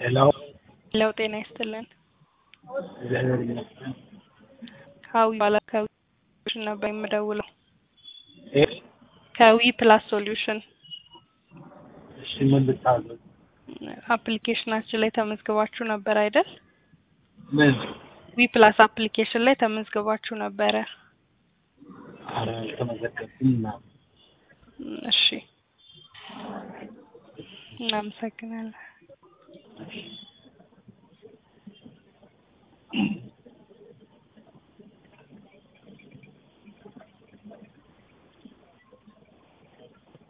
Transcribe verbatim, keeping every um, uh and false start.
ሄሎ ሄሎ ጤና ይስጥልን። እግዚአብሔር ይመስገን። ከዊ ባላ ከዊ ሶሉሽን ነበር የምደውለው። እ ከዊ ፕላስ ሶሉሽን እሺ ምን ልታዘዝ? አፕሊኬሽናችን ላይ ተመዝግባችሁ ነበር አይደል? ምን? ዊ ፕላስ አፕሊኬሽን ላይ ተመዝግባችሁ ነበረ። ኧረ አልተመዘገብኩም። እሺ እናመሰግናለን።